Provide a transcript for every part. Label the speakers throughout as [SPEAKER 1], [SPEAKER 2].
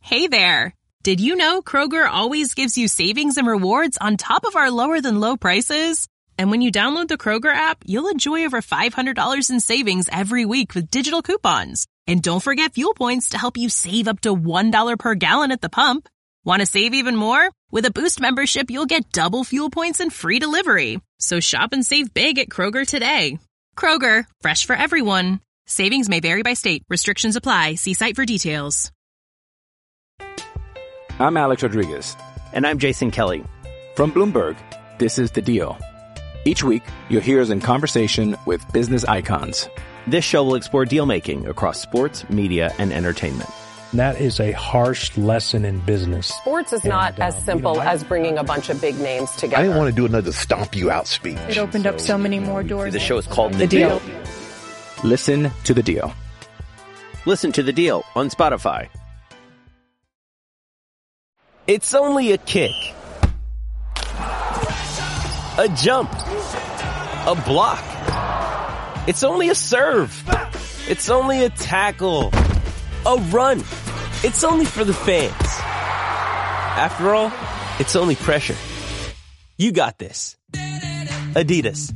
[SPEAKER 1] Hey there! Did you know Kroger always gives you savings and rewards on top of our lower-than-low prices? And when you download the Kroger app, you'll enjoy over $500 in savings every week with digital coupons. And don't forget fuel points to help you save up to $1 per gallon at the pump. Want to save even more? With a Boost membership, you'll get double fuel points and free delivery. So shop and save big at Kroger today. Kroger, fresh for everyone. Savings may vary by state. Restrictions apply. See site for details.
[SPEAKER 2] I'm Alex Rodriguez.
[SPEAKER 3] And I'm Jason Kelly.
[SPEAKER 2] From Bloomberg, this is The Deal. Each week, you'll hear us in conversation with business icons.
[SPEAKER 3] This show will explore deal-making across sports, media, and entertainment.
[SPEAKER 4] That is a harsh lesson in business.
[SPEAKER 5] Sports is not as simple as bringing a bunch of big names together.
[SPEAKER 6] I didn't want to do another stomp you out speech.
[SPEAKER 7] It opened up so many more doors.
[SPEAKER 3] The show is called The Deal.
[SPEAKER 2] Listen to The Deal.
[SPEAKER 3] Listen to The Deal on Spotify. It's only a kick, a jump, a block. It's only a serve. It's only a tackle, a run. It's only for the fans. After all, it's only pressure. You got this. Adidas.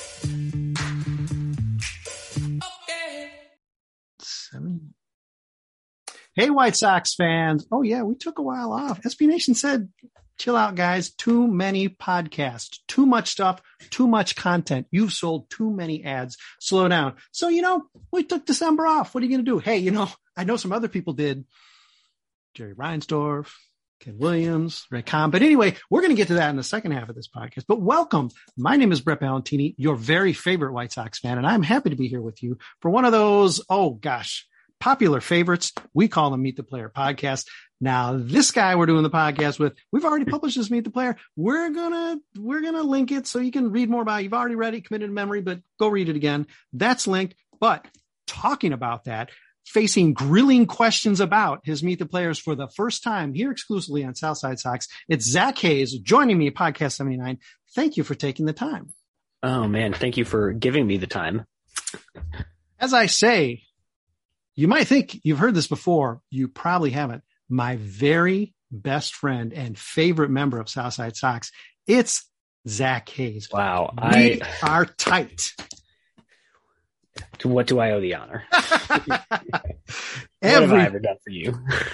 [SPEAKER 8] Hey, White Sox fans. Oh, yeah, we took a while off. SB Nation said, chill out, guys. Too many podcasts, too much stuff, too much content. You've sold too many ads. Slow down. So, we took December off. What are you going to do? Hey, I know some other people did. Jerry Reinsdorf, Ken Williams, Ray Kahn. But anyway, we're going to get to that in the second half of this podcast. But welcome. My name is Brett Ballantini, your very favorite White Sox fan, and I'm happy to be here with you for one of those, popular favorites. We call them Meet the Player podcast. Now, this guy we're doing the podcast with, we've already published this Meet the Player. We're gonna link it so you can read more about it. You've already read it, committed to memory, but go read it again. That's linked. But talking about that, facing grilling questions about his Meet the Players for the first time here exclusively on Southside Sox, it's Zach Hayes joining me at Podcast 79. Thank you for taking the time.
[SPEAKER 9] Oh, man. Thank you for giving me the time.
[SPEAKER 8] As I say, you might think you've heard this before. You probably haven't. My very best friend and favorite member of Southside Sox, it's Zach Hayes.
[SPEAKER 9] Wow.
[SPEAKER 8] We are tight.
[SPEAKER 9] To what do I owe the honor? What have I ever done for you?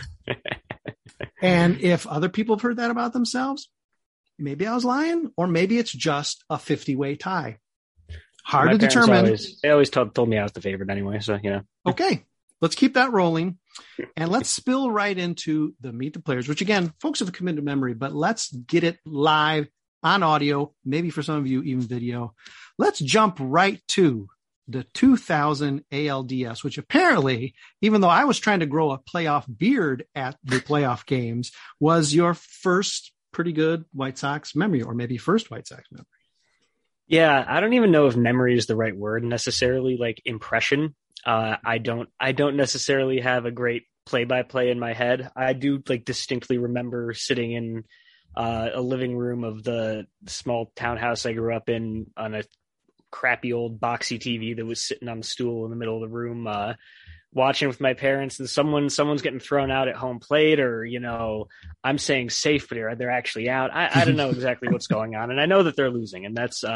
[SPEAKER 8] And if other people have heard that about themselves, maybe I was lying, or maybe it's just a 50-way tie. Hard to determine.
[SPEAKER 9] They always told me I was the favorite anyway, so,
[SPEAKER 8] Okay. Let's keep that rolling, and let's spill right into the Meet the Players, which, again, folks have committed to memory, but let's get it live on audio, maybe for some of you, even video. Let's jump right to the 2000 ALDS, which apparently, even though I was trying to grow a playoff beard at the playoff games, was your first pretty good White Sox memory, or maybe first White Sox memory.
[SPEAKER 9] Yeah, I don't even know if memory is the right word necessarily, like impression. I don't necessarily have a great play-by-play in my head. I do distinctly remember sitting in a living room of the small townhouse I grew up in on a crappy old boxy TV that was sitting on the stool in the middle of the room, watching with my parents, and someone's getting thrown out at home plate, or, I'm saying safe, but they're actually out. I don't know exactly what's going on. And I know that they're losing, and that's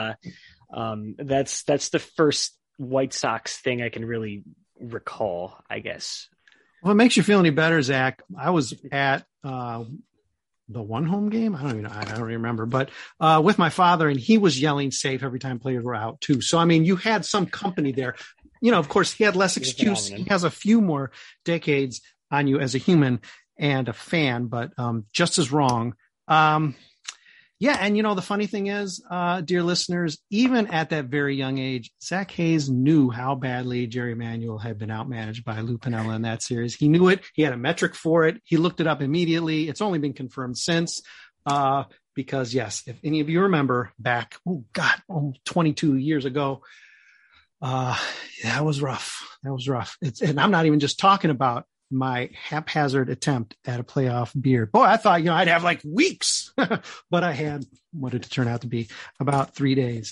[SPEAKER 9] the first White Sox thing I can really recall, I guess.
[SPEAKER 8] Well, it makes you feel any better, Zach. I was at the one home game. I don't even remember, but with my father, and he was yelling safe every time players were out too. So, I mean, you had some company there. Of course, he had less excuse. He has a few more decades on you as a human and a fan, but just as wrong. Yeah. And the funny thing is, dear listeners, even at that very young age, Zach Hayes knew how badly Jerry Manuel had been outmanaged by Lou Piniella in that series. He knew it. He had a metric for it. He looked it up immediately. It's only been confirmed since, because yes, if any of you remember back, 22 years ago, that was rough. And I'm not even just talking about my haphazard attempt at a playoff beard. Boy, I thought, I'd have weeks, but I had what did it turn out to be about 3 days.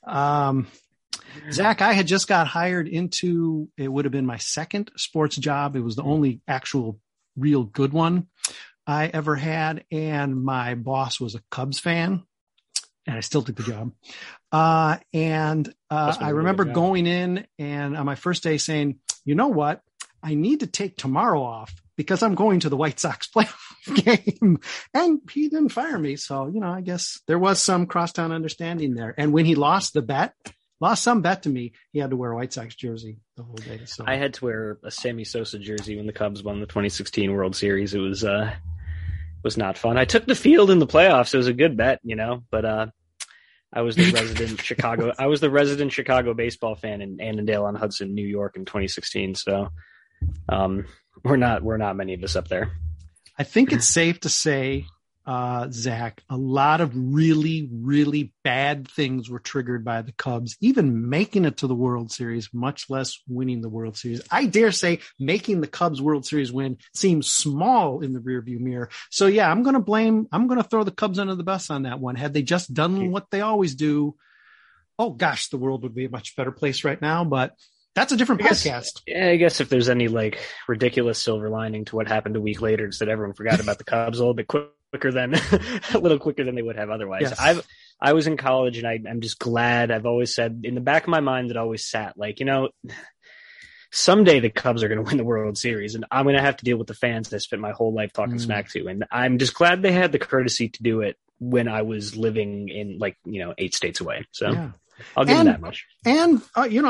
[SPEAKER 8] Zach, I had just got hired into, it would have been my second sports job. It was the only actual real good one I ever had. And my boss was a Cubs fan, and I still took the job. I remember going in and on my first day saying, you know what? I need to take tomorrow off because I'm going to the White Sox playoff game. And he didn't fire me. So, I guess there was some crosstown understanding there. And when he lost some bet to me, he had to wear a White Sox jersey the whole day. So
[SPEAKER 9] I had to wear a Sammy Sosa jersey when the Cubs won the 2016 World Series. It was not fun. I took the field in the playoffs. It was a good bet, but I was the resident Chicago. I was the resident Chicago baseball fan in Annandale-on-Hudson, New York, in 2016. So, we're not many of us up there.
[SPEAKER 8] I think it's safe to say, Zach, a lot of really, really bad things were triggered by the Cubs, even making it to the World Series, much less winning the World Series. I dare say making the Cubs World Series win seems small in the rearview mirror. So yeah, I'm going to throw the Cubs under the bus on that one. Had they just done what they always do, oh gosh, the world would be a much better place right now, but that's a different podcast.
[SPEAKER 9] Yeah, I guess if there's any ridiculous silver lining to what happened a week later, is that everyone forgot about the Cubs a little bit quicker than they would have otherwise. Yes. I was in college, and I'm just glad. I've always said in the back of my mind, it always sat someday the Cubs are going to win the World Series, and I'm going to have to deal with the fans that I spent my whole life talking smack to. And I'm just glad they had the courtesy to do it when I was living in 8 states away. So. Yeah. I'll give them that much. And,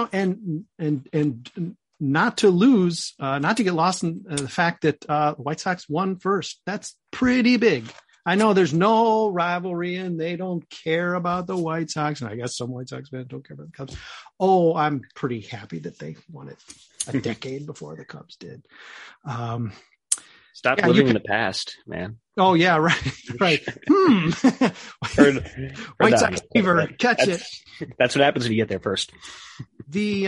[SPEAKER 9] and not to lose, not to get lost in the fact that the White Sox won first. That's pretty big. I know there's no rivalry and they don't care about the White Sox. And I guess some White Sox fans don't care about the Cubs. Oh, I'm pretty happy that they won it a decade before the Cubs did. Stop living in the past, man.
[SPEAKER 8] Oh yeah, right. White Sox fever, catch it.
[SPEAKER 9] That's what happens when you get there first.
[SPEAKER 8] This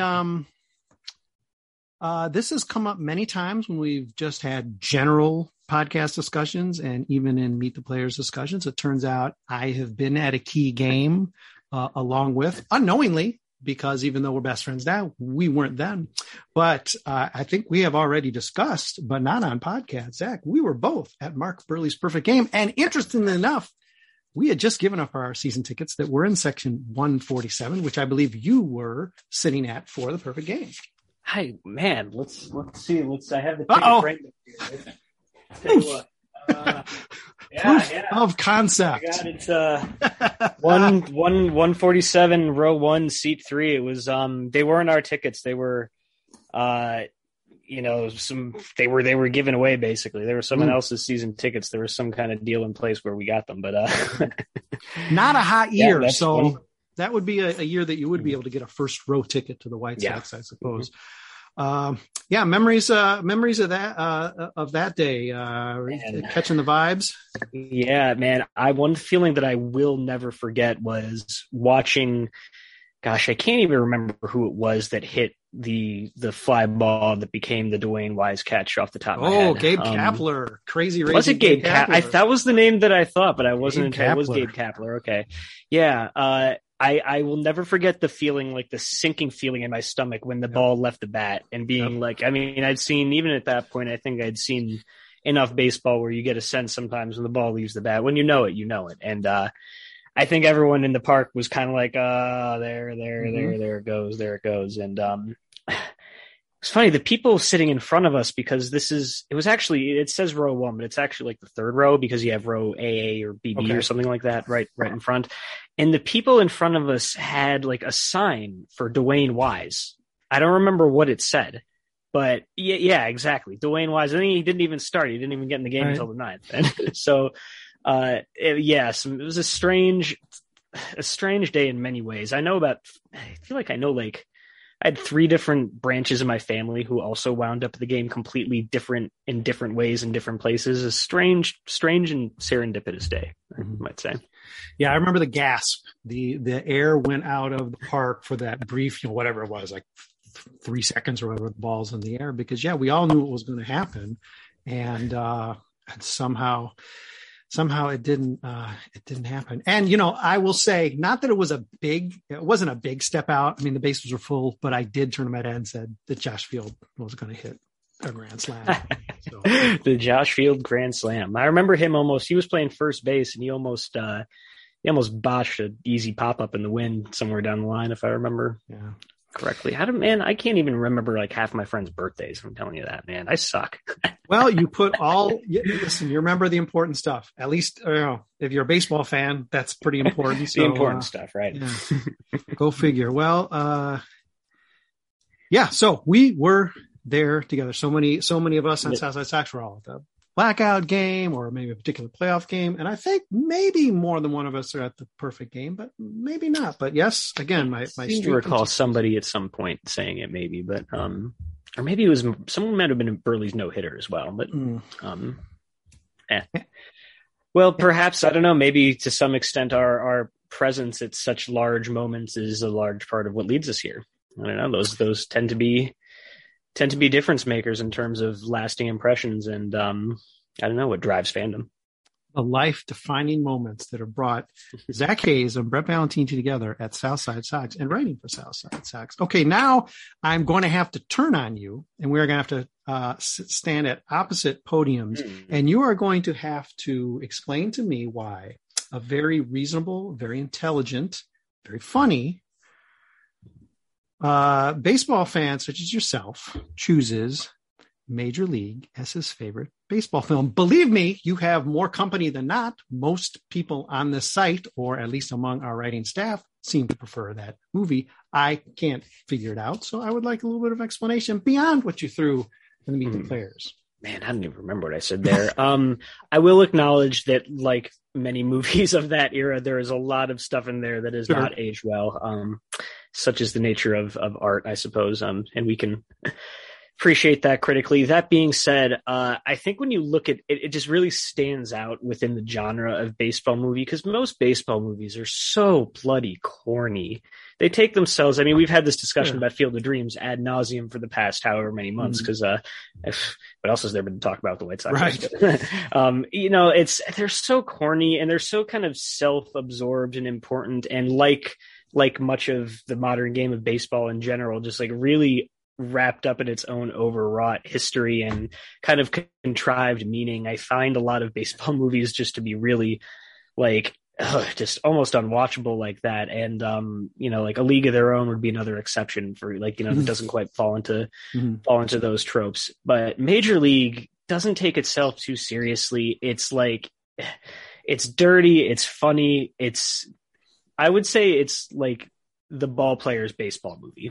[SPEAKER 8] has come up many times when we've just had general podcast discussions and even in Meet the Players discussions. It turns out I have been at a key game along with, unknowingly, because even though we're best friends now, we weren't then. But I think we have already discussed, but not on podcast, Zach, we were both at Mark Burley's Perfect Game. And interestingly enough, we had just given up our season tickets that were in section 147, which I believe you were sitting at for the Perfect Game.
[SPEAKER 9] Hey, man, let's see. I have the ticket right here. Take a look.
[SPEAKER 8] Proof of concept.
[SPEAKER 9] God, it's 147 row 1 seat 3. It was they weren't our tickets. They were they were given away basically. They were someone else's season tickets. There was some kind of deal in place where we got them, but
[SPEAKER 8] not a hot year. So funny. That would be a year that you would be able to get a first row ticket to the White Sox, I suppose. Memories of that day, catching the vibes.
[SPEAKER 9] Yeah, man. One feeling that I will never forget was watching, gosh, I can't even remember who it was that hit the fly ball that became the Dwayne Wise catch off the top of my head.
[SPEAKER 8] Oh, Gabe Kapler. Crazy Racing.
[SPEAKER 9] Was it Gabe Kapler? That was the name that I thought, but I wasn't. It was Gabe Kapler. Okay. Yeah. I will never forget the feeling, the sinking feeling in my stomach when the ball left the bat and being I'd seen, even at that point, I think I'd seen enough baseball where you get a sense sometimes when the ball leaves the bat. When you know it, you know it. And I think everyone in the park was kind of like, there it goes. And it's funny, the people sitting in front of us, because it says row 1, but it's actually the third row because you have row AA or BB or something like that right in front. And the people in front of us had a sign for Dwayne Wise. I don't remember what it said, but yeah, exactly. Dwayne Wise. I think he didn't even start. He didn't even get in the game until the 9th. And so, it was a strange day in many ways. I feel like I know I had 3 different branches of my family who also wound up at the game completely different in different ways in different places. A strange and serendipitous day, I might say.
[SPEAKER 8] Yeah, I remember the gasp. The air went out of the park for that brief, whatever it was, 3 seconds or whatever, the ball's in the air, because we all knew what was going to happen, and somehow it didn't happen. And, I will say, not that it wasn't a big step out. I mean, the bases were full, but I did turn to my dad and said that Josh Field was going to hit a grand slam. So.
[SPEAKER 9] The Josh Field grand slam. I remember him he was playing first base and he almost botched an easy pop up in the wind somewhere down the line, if I remember correctly. I can't even remember like half my friends' birthdays. I'm telling you that, man. I suck.
[SPEAKER 8] Well, you put listen, you remember the important stuff. At least, if you're a baseball fan, that's pretty important.
[SPEAKER 9] The important stuff, right?
[SPEAKER 8] Yeah. Go figure. Well, so we were there together. So many of us on Southside Sox were all at the blackout game or maybe a particular playoff game. And I think maybe more than one of us are at the perfect game, but maybe not. But yes, again, my
[SPEAKER 9] seem to recall somebody at some point saying it maybe, but, or maybe it was someone might have been Burley's no hitter as well, but, Well, perhaps, I don't know, maybe to some extent our presence at such large moments is a large part of what leads us here. I don't know. Those tend to be difference makers in terms of lasting impressions. And, I don't know what drives fandom.
[SPEAKER 8] The life-defining moments that have brought Zach Hayes and Brett Valentini together at Southside Sox and writing for Southside Sox. Okay, now I'm going to have to turn on you, and we're going to have to stand at opposite podiums, and you are going to have to explain to me why a very reasonable, very intelligent, very funny baseball fan such as yourself chooses Major League as his favorite baseball film. Believe me, you have more company than not. Most people on this site, or at least among our writing staff, seem to prefer that movie. I can't figure it out, so I would like a little bit of explanation beyond what you threw in the Meet the Players.
[SPEAKER 9] Man, I don't even remember what I said there. I will acknowledge that, like many movies of that era, there is a lot of stuff in there that is not aged well, such is the nature of art, I suppose, and we can appreciate that critically. That being said, I think when you look at it, it just really stands out within the genre of baseball movie, because most baseball movies are so bloody corny. They take themselves, I mean, we've had this discussion about Field of Dreams ad nauseum for the past however many months, because what else has there been to talk about the White Sox? Right. They're so corny and they're so kind of self-absorbed and important, and like much of the modern game of baseball in general, just like really wrapped up in its own overwrought history and kind of contrived meaning. I find a lot of baseball movies just to be really just almost unwatchable like that. And, like A League of Their Own would be another exception for that doesn't quite fall into those tropes. But Major League doesn't take itself too seriously. It's it's dirty. It's funny. I would say it's like the ball player's baseball movie,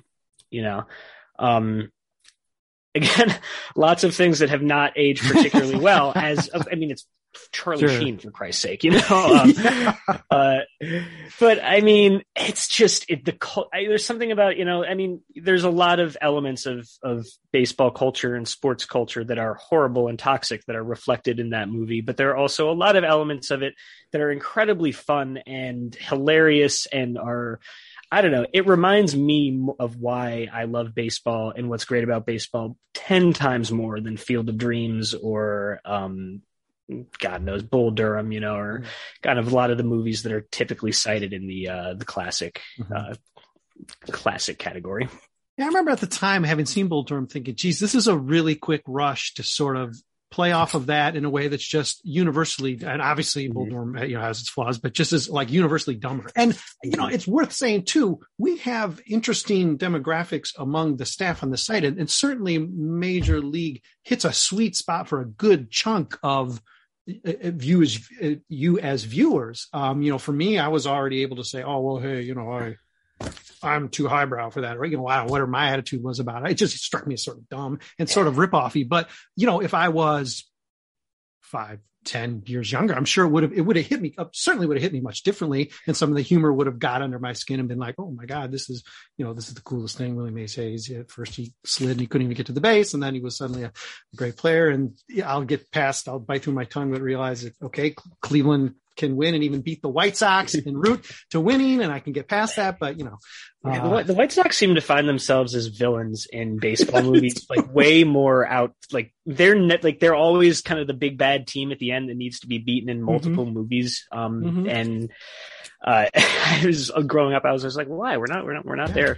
[SPEAKER 9] again, lots of things that have not aged particularly well it's Charlie Sheen, for Christ's sake, but I mean, it's just there's something about, there's a lot of elements of baseball culture and sports culture that are horrible and toxic that are reflected in that movie. But there are also a lot of elements of it that are incredibly fun and hilarious and are, I don't know, it reminds me of why I love baseball and what's great about baseball 10 times more than Field of Dreams or, God knows, Bull Durham, or kind of a lot of the movies that are typically cited in the classic, classic category.
[SPEAKER 8] Yeah, I remember at the time having seen Bull Durham thinking, geez, this is a really quick rush to sort of play off of that in a way that's just universally, and obviously Bull Durham, has its flaws, but just as universally dumber. And, it's worth saying too, we have interesting demographics among the staff on the site, and certainly Major League hits a sweet spot for a good chunk of you as viewers. For me, I was already able to say, oh, well, hey, I'm too highbrow for that. Or, whatever my attitude was about it. It just struck me as sort of dumb and sort of rip-offy. But, if I was 5-10 years younger, I'm sure it would have hit me, certainly would have hit me much differently. And some of the humor would have got under my skin and been like, oh my God, this is the coolest thing. Willie Mays Hayes, at first he slid and he couldn't even get to the base. And then he was suddenly a great player. And I'll bite through my tongue, but realize that, okay, Cleveland can win and even beat the White Sox en route to winning, and I can get past that. But
[SPEAKER 9] the White Sox seem to find themselves as villains in baseball movies, way more out. They're always kind of the big bad team at the end that needs to be beaten in multiple movies. And I was growing up, I was just like, why? We're not there.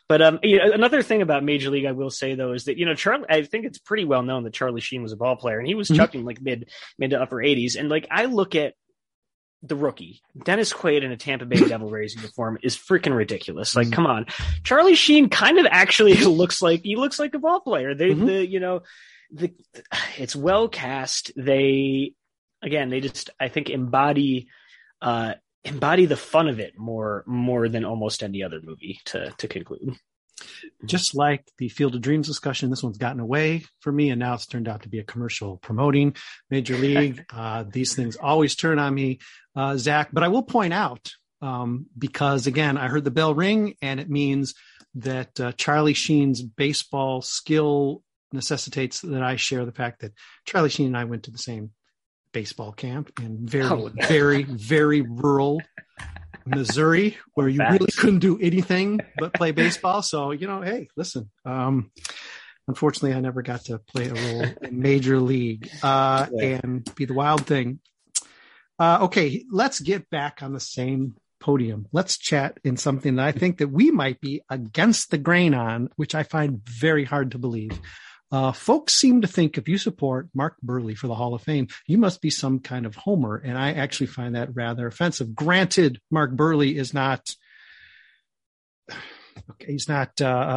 [SPEAKER 9] But another thing about Major League I will say though is that I think it's pretty well known that Charlie Sheen was a ball player, and he was chucking like mid to upper 80s, and like I look at the rookie Dennis Quaid in a Tampa Bay Devil Rays uniform is freaking ridiculous. Like, come on, Charlie Sheen kind of actually looks like a ball player. It's well cast. They just I think embody the fun of it more than almost any other movie to conclude.
[SPEAKER 8] Just like the Field of Dreams discussion, this one's gotten away from me, and now it's turned out to be a commercial promoting Major League. These things always turn on me, Zach. But I will point out, because again, I heard the bell ring, and it means that Charlie Sheen's baseball skill necessitates that I share the fact that Charlie Sheen and I went to the same baseball camp in very, very rural Missouri, where you really couldn't do anything but play baseball. So, hey, listen, unfortunately I never got to play a role in Major League and be the wild thing. Okay, let's get back on the same podium. Let's chat in something that I think that we might be against the grain on, which I find very hard to believe. Folks seem to think if you support Mark Buehrle for the Hall of Fame, you must be some kind of homer. And I actually find that rather offensive. Granted, Mark Buehrle is not, he's not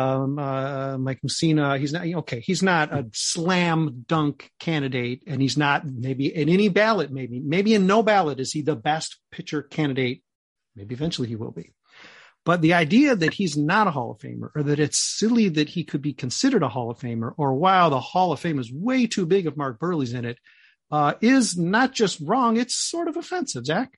[SPEAKER 8] Mike Mussina. He's not a slam dunk candidate, and he's not maybe in any ballot, maybe in no ballot is he the best pitcher candidate. Maybe eventually he will be. But the idea that he's not a Hall of Famer, or that it's silly that he could be considered a Hall of Famer, or wow, the Hall of Fame is way too big if Mark Buehrle's in it, is not just wrong, it's sort of offensive, Zach.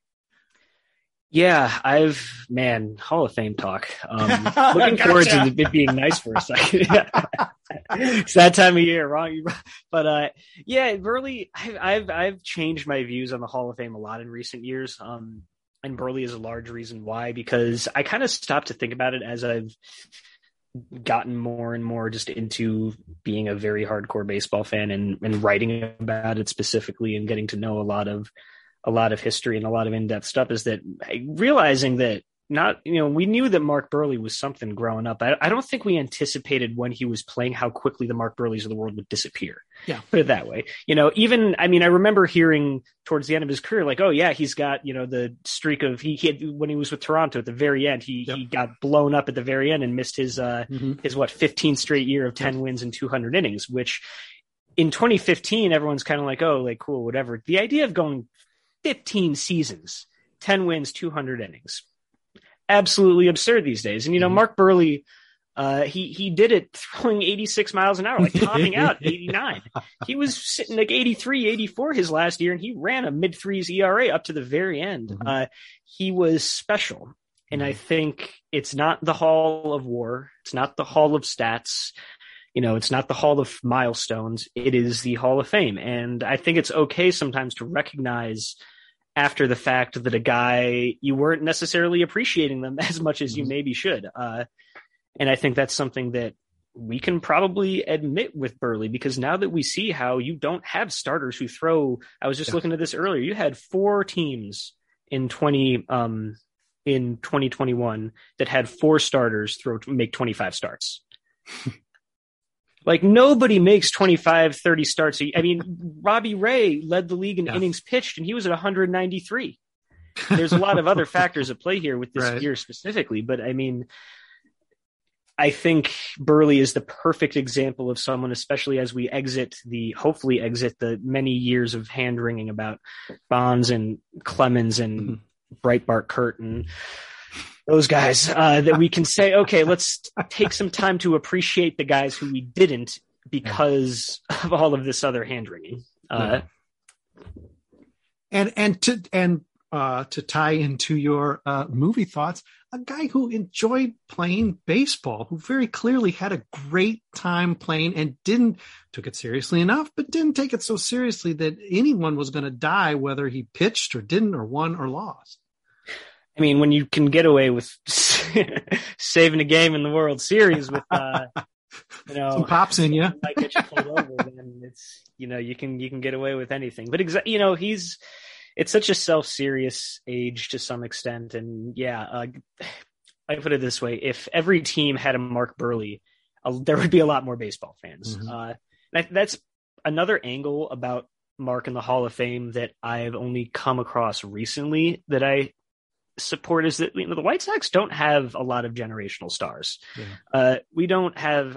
[SPEAKER 9] Yeah, Hall of Fame talk. Looking forward to it being nice for a second. It's that time of year, wrong? But Buehrle, I've changed my views on the Hall of Fame a lot in recent years. And Buehrle is a large reason why, because I kind of stopped to think about it as I've gotten more and more just into being a very hardcore baseball fan and writing about it specifically, and getting to know a lot of history and a lot of in-depth stuff, is that realizing that we knew that Mark Buehrle was something growing up. I don't think we anticipated when he was playing how quickly the Mark Buehrles of the world would disappear. Yeah. Put it that way. I remember hearing towards the end of his career, like, oh yeah, he's got, the streak of, he had, when he was with Toronto at the very end, he got blown up at the very end and missed his 15 straight year of 10 wins and 200 innings, which in 2015, everyone's kind of like, oh, like cool, whatever. The idea of going 15 seasons, 10 wins, 200 innings, absolutely absurd these days. And, Mark Buehrle, he did it throwing 86 miles an hour, like topping out 89. He was sitting like 83, 84 his last year, and he ran a mid-threes ERA up to the very end. He was special. And I think it's not the Hall of War. It's not the Hall of Stats. It's not the Hall of Milestones. It is the Hall of Fame. And I think it's okay sometimes to recognize after the fact that a guy, you weren't necessarily appreciating them as much as you maybe should. And I think that's something that we can probably admit with Buehrle, because now that we see how you don't have starters who throw, I was just looking at this earlier, you had 4 teams in 2021 that had 4 starters make 25 starts. Like, nobody makes 25, 30 starts. Robbie Ray led the league in innings pitched, and he was at 193. There's a lot of other factors at play here with this year specifically, but I think Buehrle is the perfect example of someone, especially as we hopefully exit the many years of hand-wringing about Bonds and Clemens and Breitbart Kurt and those guys, that we can say, okay, let's take some time to appreciate the guys who we didn't because of all of this other hand-wringing.
[SPEAKER 8] And to tie into your movie thoughts, a guy who enjoyed playing baseball, who very clearly had a great time playing and took it seriously enough, but didn't take it so seriously that anyone was going to die, whether he pitched or didn't, or won or lost.
[SPEAKER 9] When you can get away with saving a game in the World Series with,
[SPEAKER 8] some pops in you,
[SPEAKER 9] might get you pulled over, then it's, you can get away with anything. But it's such a self-serious age to some extent. And I put it this way: if every team had a Mark Buehrle, there would be a lot more baseball fans. That's another angle about Mark in the Hall of Fame that I've only come across recently that I support, is that the White Sox don't have a lot of generational stars. We don't have.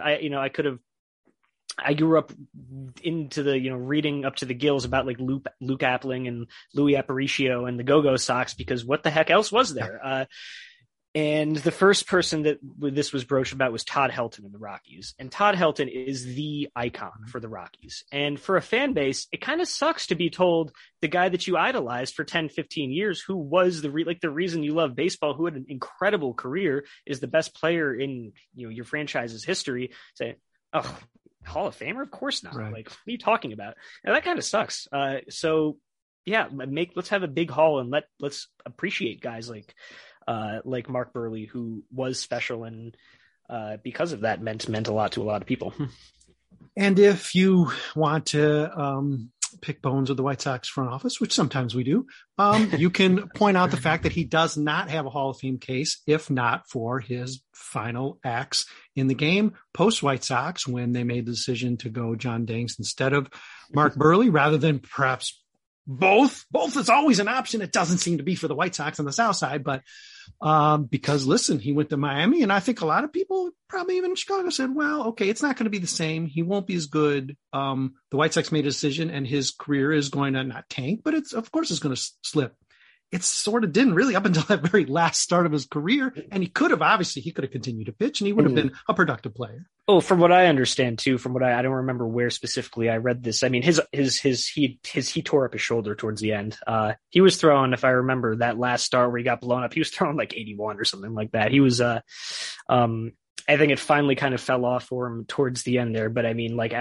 [SPEAKER 9] I grew up into the, reading up to the gills about like Luke Appling and Louis Aparicio and the Go-Go Sox, because what the heck else was there? And the first person that this was broached about was Todd Helton in the Rockies. And Todd Helton is the icon for the Rockies. And for a fan base, it kind of sucks to be told the guy that you idolized for 10, 15 years, who was the reason you love baseball, who had an incredible career, is the best player in your franchise's history, say, oh, Hall of Famer? Of course not. Right. Like, what are you talking about? And that kind of sucks. So yeah, let's have a big hall and let's appreciate guys like Mark Buehrle, who was special, and because of that meant a lot to a lot of people.
[SPEAKER 8] And if you want to pick bones of the White Sox front office, which sometimes we do, you can point out the fact that he does not have a Hall of Fame case, if not for his final acts in the game post White Sox, when they made the decision to go John Danks instead of Mark Buehrle, rather than perhaps both. Both is always an option. It doesn't seem to be for the White Sox on the South Side, but because listen, he went to Miami, and I think a lot of people, probably even in Chicago, said, well, okay, it's not going to be the same. He won't be as good. The White Sox made a decision, and his career is going to not tank, but of course it's going to slip. It sort of didn't really up until that very last start of his career. And he could have continued to pitch, and he would have been a productive player.
[SPEAKER 9] Oh, from what I understand too, from what I don't remember where specifically I read this. I mean, he tore up his shoulder towards the end. He was throwing, if I remember that last start where he got blown up, he was throwing like 81 or something like that. He was, I think it finally kind of fell off for him towards the end there. But I mean, like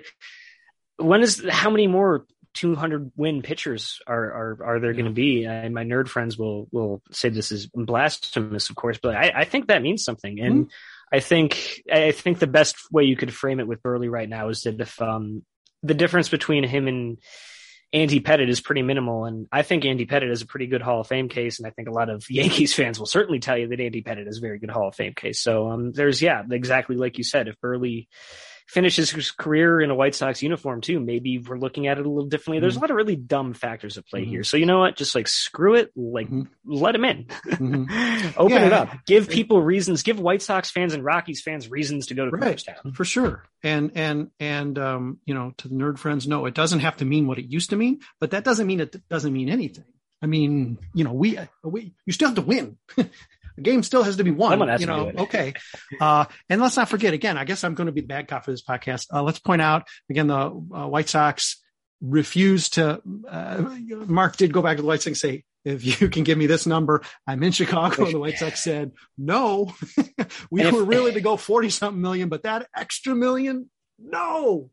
[SPEAKER 9] how many more 200 win pitchers are there going to be? And my nerd friends will say this is blasphemous, of course, but I think that means something. And I think the best way you could frame it with Buehrle right now is that if the difference between him and Andy Pettitte is pretty minimal, and I think Andy Pettitte is a pretty good Hall of Fame case, and I think a lot of Yankees fans will certainly tell you that Andy Pettitte is a very good Hall of Fame case. So there's exactly like you said, if Buehrle finishes his career in a White Sox uniform too, maybe we're looking at it a little differently. There's a lot of really dumb factors at play here. So you know what? Just like screw it, let him in. Open it up. Give people reasons. Give White Sox fans and Rockies fans reasons to go to Cooperstown.
[SPEAKER 8] For sure. And to the nerd friends, no, it doesn't have to mean what it used to mean, but that doesn't mean it doesn't mean anything. I mean, you still have to win. The game still has to be won, okay. And let's not forget, again, I guess I'm going to be the bad cop for this podcast. Let's point out again, the White Sox refused to, Mark did go back to the White Sox and say, if you can give me this number, I'm in Chicago. And the White Sox said, no, we were really to go 40 something million, but that extra million, no.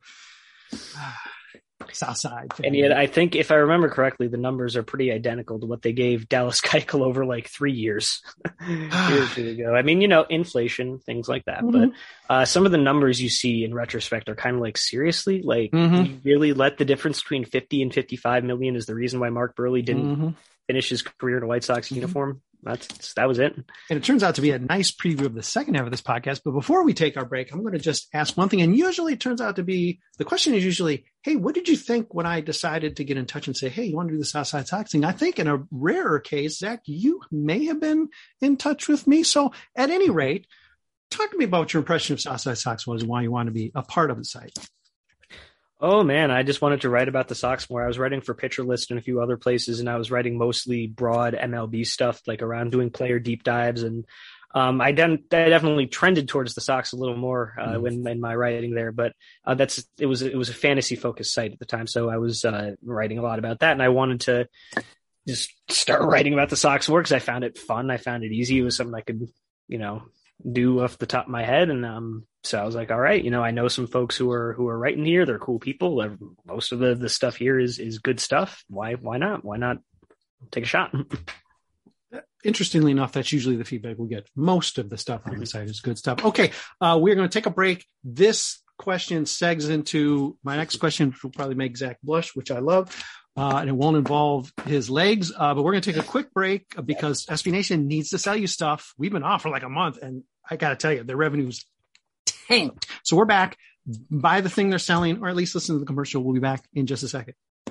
[SPEAKER 8] Southside.
[SPEAKER 9] And yet, I think if I remember correctly, the numbers are pretty identical to what they gave Dallas Keuchel over like 3 years. Years ago. I mean, inflation, things like that. But some of the numbers you see in retrospect are kind of like, seriously, like you really let the difference between 50 and 55 million is the reason why Mark Buehrle didn't finish his career in a White Sox uniform. That was it. And
[SPEAKER 8] it turns out to be a nice preview of the second half of this podcast. But before we take our break, I'm going to just ask one thing. And usually it turns out to be, the question is usually, hey, what did you think when I decided to get in touch and say, hey, you want to do the Southside Sox thing? I think in a rarer case, Zach, you may have been in touch with me. So at any rate, talk to me about what your impression of Southside Sox was and why you want to be a part of the site.
[SPEAKER 9] Oh man, I just wanted to write about the Sox more. I was writing for Pitcher List and a few other places, and I was writing mostly broad MLB stuff, like around doing player deep dives. And I definitely trended towards the Sox a little more in my writing there. But it was a fantasy focused site at the time, so I was writing a lot about that, and I wanted to just start writing about the Sox more because I found it fun. I found it easy. It was something I could, do off the top of my head. And so I was like, all right, I know some folks who are writing here. They're cool people. Most of the stuff here is good stuff. Why not? Why not take a shot?
[SPEAKER 8] Interestingly enough, that's usually the feedback we get. Most of the stuff on the site is good stuff. Okay. We're going to take a break. This question segs into my next question, which will probably make Zach blush, which I love. and it won't involve his legs. But we're going to take a quick break because SB Nation needs to sell you stuff. We've been off for like a month, and I got to tell you, their revenue's tanked. So we're back. Buy the thing they're selling, or at least listen to the commercial. We'll be back in just a second.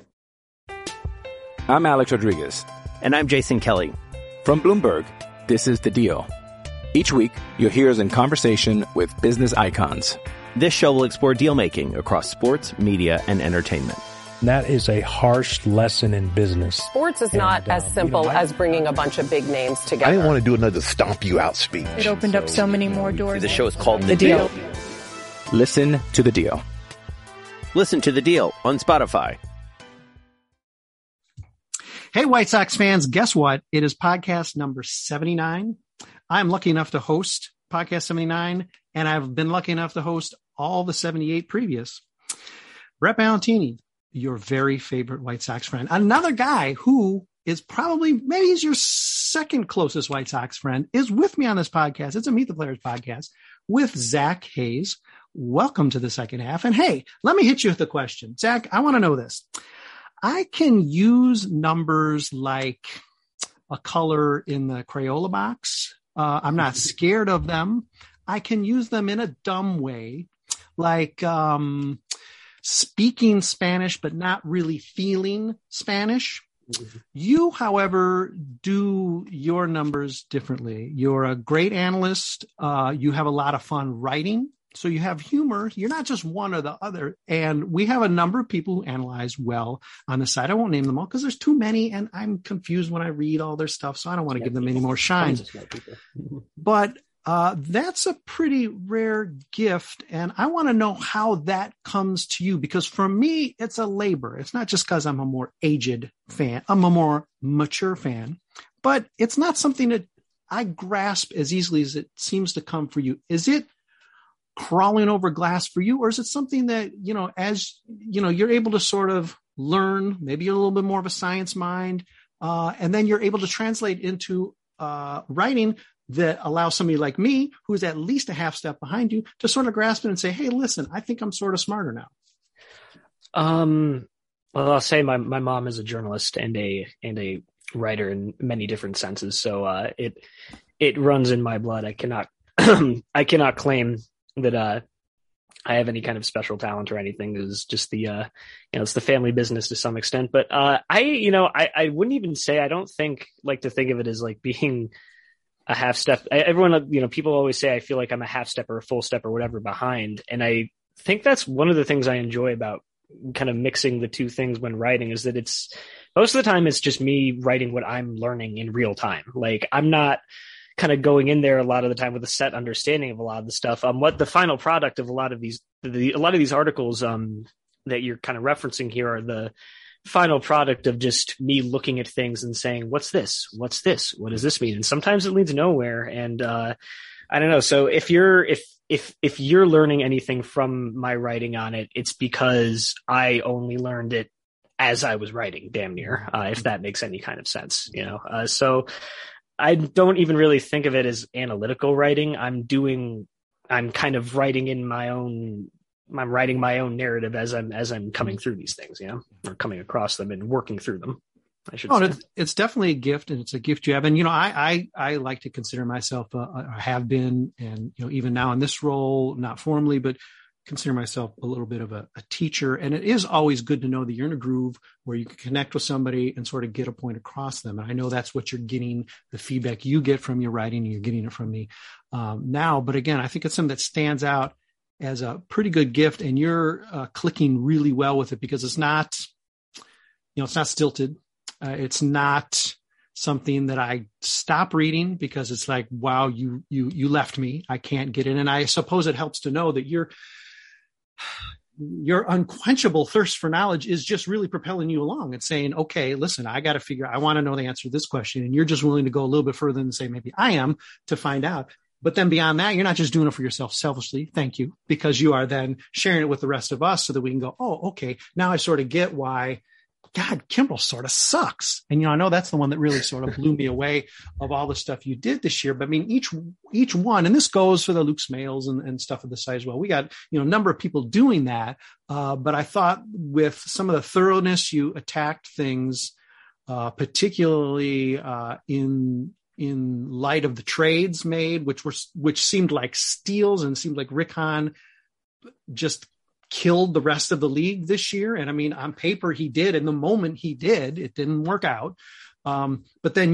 [SPEAKER 2] I'm Alex Rodriguez.
[SPEAKER 3] And I'm Jason Kelly.
[SPEAKER 2] From Bloomberg, this is The Deal. Each week, you'll hear us in conversation with business icons.
[SPEAKER 3] This show will explore deal-making across sports, media, and entertainment.
[SPEAKER 4] That is a harsh lesson in business.
[SPEAKER 5] Sports is not as simple as bringing a bunch of big names together.
[SPEAKER 6] I didn't want to do another stomp you out speech.
[SPEAKER 7] It opened up so many more doors.
[SPEAKER 3] The show is called The Deal.
[SPEAKER 2] Listen to The Deal.
[SPEAKER 3] Listen to The Deal on Spotify.
[SPEAKER 8] Hey, White Sox fans, guess what? It is podcast number 79. I'm lucky enough to host podcast 79, and I've been lucky enough to host all the 78 previous. Brett Ballantini, your very favorite White Sox friend. Another guy who is probably, maybe he's your second closest White Sox friend, is with me on this podcast. It's a Meet the Players podcast with Zach Hayes. Welcome to the second half. And hey, let me hit you with a question. Zach, I want to know this. I can use numbers like a color in the Crayola box. I'm not scared of them. I can use them in a dumb way, like speaking Spanish, but not really feeling Spanish. You, however, do your numbers differently. You're a great analyst. You have a lot of fun writing. So you have humor. You're not just one or the other. And we have a number of people who analyze well on the side. I won't name them all because there's too many and I'm confused when I read all their stuff. So I don't want to give them any more shine. But that's a pretty rare gift. And I want to know how that comes to you, because for me, it's a labor. It's not just because I'm a more aged fan. I'm a more mature fan, but it's not something that I grasp as easily as it seems to come for you. Is it crawling over glass for you, or is it something that, as you're able to sort of learn, maybe you're a little bit more of a science mind, and then you're able to translate into writing that allows somebody like me, who's at least a half step behind you, to sort of grasp it and say, hey, listen, I think I'm sort of smarter now.
[SPEAKER 9] Well, I'll say my mom is a journalist and a writer in many different senses. So it runs in my blood. I cannot I cannot claim that I have any kind of special talent or anything. Is just the it's the family business to some extent. But I wouldn't even say, I don't like to think of it as like being a half step. Everyone, people always say I feel like I'm a half step or a full step or whatever behind, and I think that's one of the things I enjoy about kind of mixing the two things when writing, is that it's most of the time it's just me writing what I'm learning in real time. Like I'm not kind of going in there a lot of the time with a set understanding of a lot of the stuff. What the final product of a lot of these articles that you're kind of referencing here are the final product of just me looking at things and saying, what's this? What's this? What does this mean? And sometimes it leads nowhere. And I don't know. So if you're learning anything from my writing on it, it's because I only learned it as I was writing, damn near, if that makes any kind of sense, so I don't even really think of it as analytical writing. I'm kind of writing my own narrative as I'm coming through these things, or coming across them and working through them, I should say.
[SPEAKER 8] It's definitely a gift, and it's a gift you have. And, I like to consider myself, I have been, and, even now in this role, not formally, but consider myself a little bit of a teacher. And it is always good to know that you're in a groove where you can connect with somebody and sort of get a point across them. And I know that's what you're getting, the feedback you get from your writing, and you're getting it from me now. But again, I think it's something that stands out as a pretty good gift, and you're clicking really well with it, because it's not, it's not stilted. It's not something that I stop reading because it's like, wow, you left me. I can't get in. And I suppose it helps to know that your unquenchable thirst for knowledge is just really propelling you along and saying, okay, listen, I want to know the answer to this question. And you're just willing to go a little bit further than say, maybe I am, to find out. But then beyond that, you're not just doing it for yourself selfishly. Thank you. Because you are then sharing it with the rest of us so that we can go, oh, okay, now I sort of get why God, Kimbrel sort of sucks. And, I know that's the one that really sort of blew me away of all the stuff you did this year. But I mean, each one, and this goes for the Luke Smales and stuff of the site as well. We got, a number of people doing that. But I thought with some of the thoroughness you attacked things, particularly, in light of the trades made, which seemed like steals and seemed like Rick Hahn just killed the rest of the league this year. And I mean, on paper he did, and the moment he did, it didn't work out. But then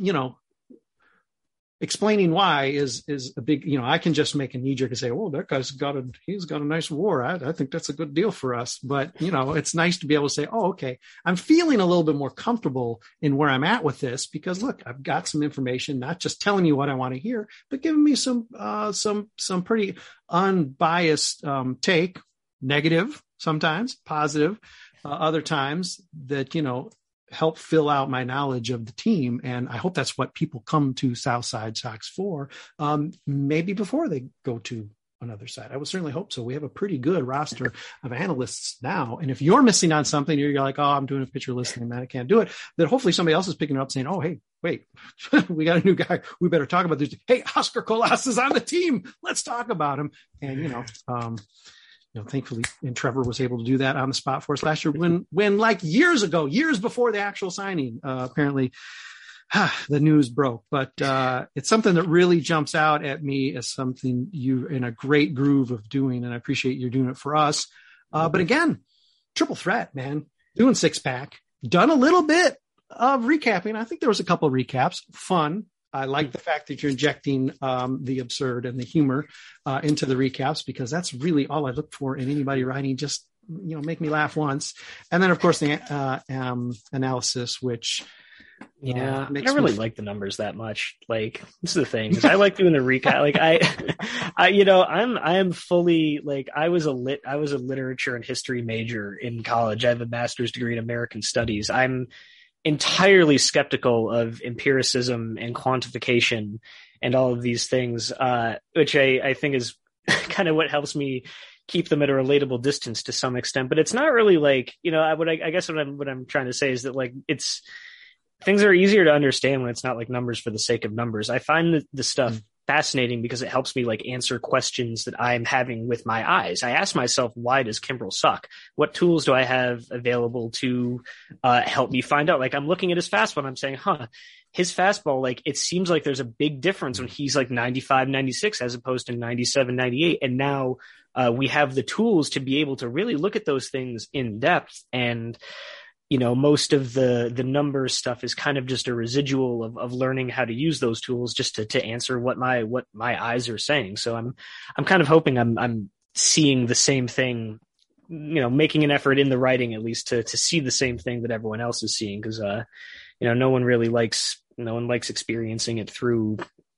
[SPEAKER 8] explaining why is a big, I can just make a knee jerk and say, oh, that guy's he's got a nice war. I think that's a good deal for us. But, it's nice to be able to say, oh, okay, I'm feeling a little bit more comfortable in where I'm at with this, because look, I've got some information, not just telling you what I want to hear, but giving me some pretty unbiased, take. Negative, sometimes positive, other times that, help fill out my knowledge of the team. And I hope that's what people come to Southside Sox for, maybe before they go to another side. I would certainly hope so. We have a pretty good roster of analysts now. And if you're missing on something, you're like, oh, I'm doing a pitcher listing, man, I can't do it. Then hopefully somebody else is picking it up saying, oh, hey, wait, we got a new guy. We better talk about this. Hey, Oscar Colas is on the team. Let's talk about him. And, thankfully, and Trevor was able to do that on the spot for us last year when like years before the actual signing, apparently the news broke. But it's something that really jumps out at me as something you're in a great groove of doing, and I appreciate you're doing it for us. But again, triple threat, man, doing 6-pack, done a little bit of recapping. I think there was a couple of recaps, fun. I like the fact that you're injecting the absurd and the humor into the recaps, because that's really all I look for in anybody writing. Just, make me laugh once. And then, of course, the analysis, which
[SPEAKER 9] I don't really like the numbers that much. Like, this is the thing, is I like doing the recap. Like I am fully, like, I was a literature and history major in college. I have a master's degree in American studies. I'm entirely skeptical of empiricism and quantification and all of these things, which I think is kind of what helps me keep them at a relatable distance to some extent. But it's not really like, I guess what I'm trying to say is that, like, things are easier to understand when it's not like numbers for the sake of numbers. I find the stuff fascinating because it helps me, like, answer questions that I'm having with my eyes. I ask myself, why does Kimbrel suck? What tools do I have available to help me find out? Like, I'm looking at his fastball and I'm saying, his fastball, like, it seems like there's a big difference when he's like 95, 96 as opposed to 97, 98. And now we have the tools to be able to really look at those things in depth. And most of the numbers stuff is kind of just a residual of learning how to use those tools just to answer what my eyes are saying. So I'm kind of hoping I'm seeing the same thing, making an effort in the writing, at least to see the same thing that everyone else is seeing. Cause, no one likes experiencing it through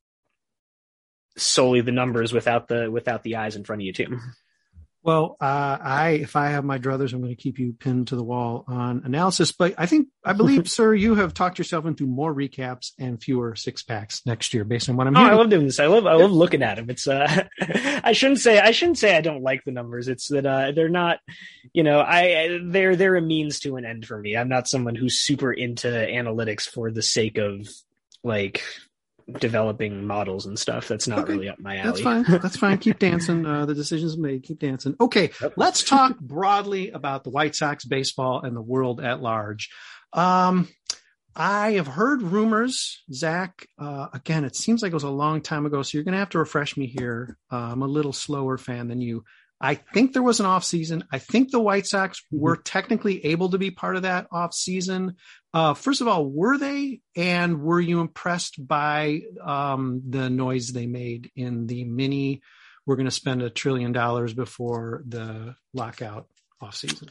[SPEAKER 9] solely the numbers without the eyes in front of you too.
[SPEAKER 8] Well, if I have my druthers, I'm going to keep you pinned to the wall on analysis. But I believe, sir, you have talked yourself into more recaps and fewer 6-packs next year, based on what I'm hearing.
[SPEAKER 9] I love doing this. I love looking at them. It's I shouldn't say I don't like the numbers. It's that they're not, they're a means to an end for me. I'm not someone who's super into analytics for the sake of, like, developing models and stuff. That's not really up my alley.
[SPEAKER 8] That's fine. Keep dancing. The decision's made. Keep dancing. Okay. Yep. Let's talk broadly about the White Sox, baseball, and the world at large. I have heard rumors, Zach, again, it seems like it was a long time ago, so you're going to have to refresh me here. I'm a little slower fan than you. I think there was an off season. I think the White Sox were technically able to be part of that off season. First of all, were they, and were you impressed by the noise they made in the mini, we're going to spend $1 trillion before the lockout off season?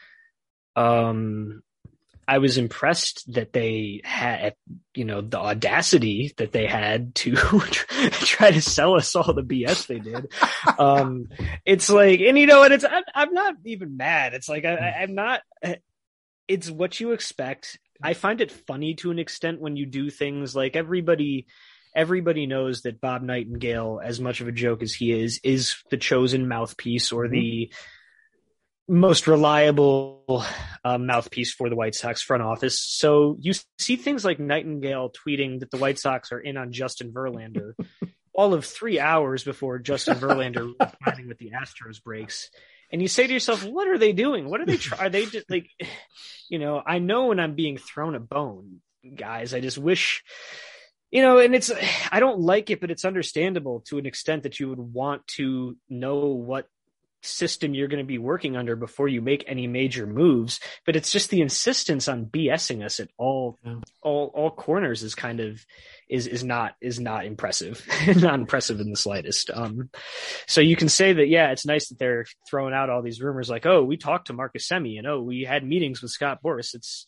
[SPEAKER 9] I was impressed that they had, the audacity that they had to try to sell us all the BS they did. It's like, and I'm not even mad. It's like, I'm not, it's what you expect. I find it funny to an extent when you do things like everybody knows that Bob Nightingale, as much of a joke as he is the chosen mouthpiece or the most reliable mouthpiece for the White Sox front office. So you see things like Nightingale tweeting that the White Sox are in on Justin Verlander all of 3 hours before Justin Verlander signing with the Astros breaks. And you say to yourself, what are they doing? What are they trying? Are they just like, I know when I'm being thrown a bone, guys, I just wish, and I don't like it, but it's understandable to an extent that you would want to know what system you're going to be working under before you make any major moves. But it's just the insistence on BSing us at all corners is kind of is not impressive, not impressive in the slightest. So you can say that, yeah, it's nice that they're throwing out all these rumors like, oh, we talked to Marcus Semien, we had meetings with Scott Boras. It's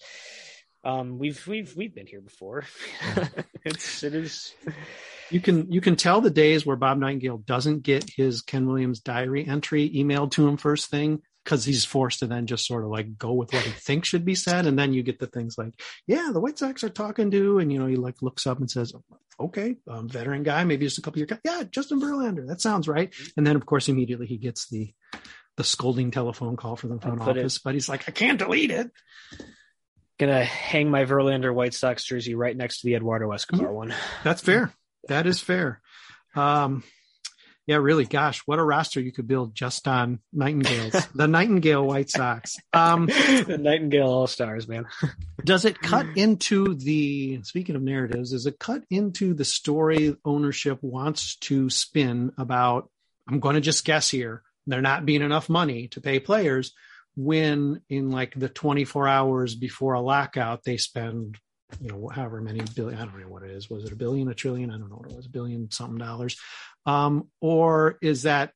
[SPEAKER 9] we've been here before. It is.
[SPEAKER 8] You can tell the days where Bob Nightingale doesn't get his Ken Williams diary entry emailed to him first thing, because he's forced to then just sort of like go with what he thinks should be said. And then you get the things like, yeah, the White Sox are talking to, and, he like looks up and says, okay, veteran guy, maybe just a couple of years. Yeah, Justin Verlander. That sounds right. And then of course, immediately he gets the scolding telephone call from the front office, but he's like, I can't delete it.
[SPEAKER 9] Gonna hang my Verlander White Sox jersey right next to the Eduardo Escobar one.
[SPEAKER 8] That's fair. That is fair. Yeah, really. Gosh, what a roster you could build just on Nightingales. The Nightingale White Sox.
[SPEAKER 9] The Nightingale All-Stars, man.
[SPEAKER 8] Does it cut into speaking of narratives, does it cut into the story ownership wants to spin about, I'm going to just guess here, there not being enough money to pay players, when in like the 24 hours before a lockout, they spend, however many billion, I don't know what it is. Was it $1 billion, $1 trillion? I don't know what it was, $1 billion something dollars. Or is that,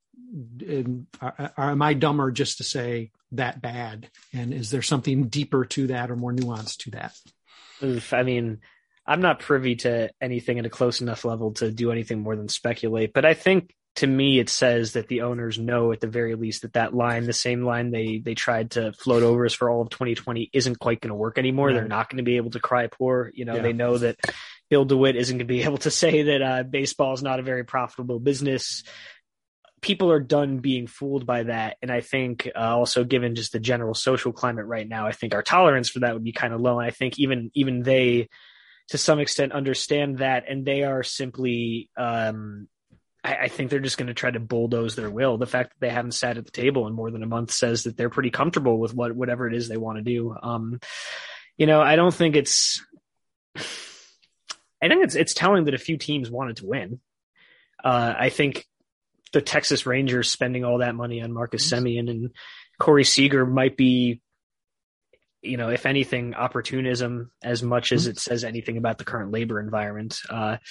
[SPEAKER 8] am I dumber just to say that bad? And is there something deeper to that or more nuanced to that?
[SPEAKER 9] I mean, I'm not privy to anything at a close enough level to do anything more than speculate, but I think to me, it says that the owners know at the very least that line, the same line they tried to float over us for all of 2020 isn't quite going to work anymore. Right. They're not going to be able to cry poor. They know that Bill DeWitt isn't going to be able to say that baseball is not a very profitable business. People are done being fooled by that. And I think also given just the general social climate right now, I think our tolerance for that would be kind of low. And I think even they, to some extent, understand that. And they are simply I think they're just going to try to bulldoze their will. The fact that they haven't sat at the table in more than a month says that they're pretty comfortable with whatever it is they want to do. I don't think it's telling that a few teams wanted to win. I think the Texas Rangers spending all that money on Marcus Semien and Corey Seager might be, if anything, opportunism as much as it says anything about the current labor environment.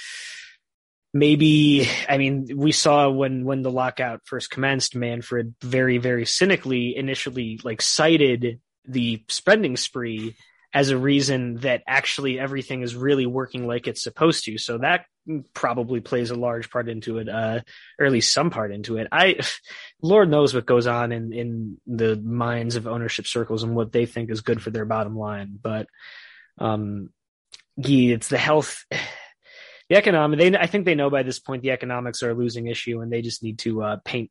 [SPEAKER 9] Maybe, we saw when the lockout first commenced, Manfred very, very cynically initially cited the spending spree as a reason that actually everything is really working like it's supposed to. So that probably plays a large part into it, or at least some part into it. Lord knows what goes on in the minds of ownership circles and what they think is good for their bottom line. But, it's the health. The economic, I think they know by this point the economics are a losing issue, and they just need to paint.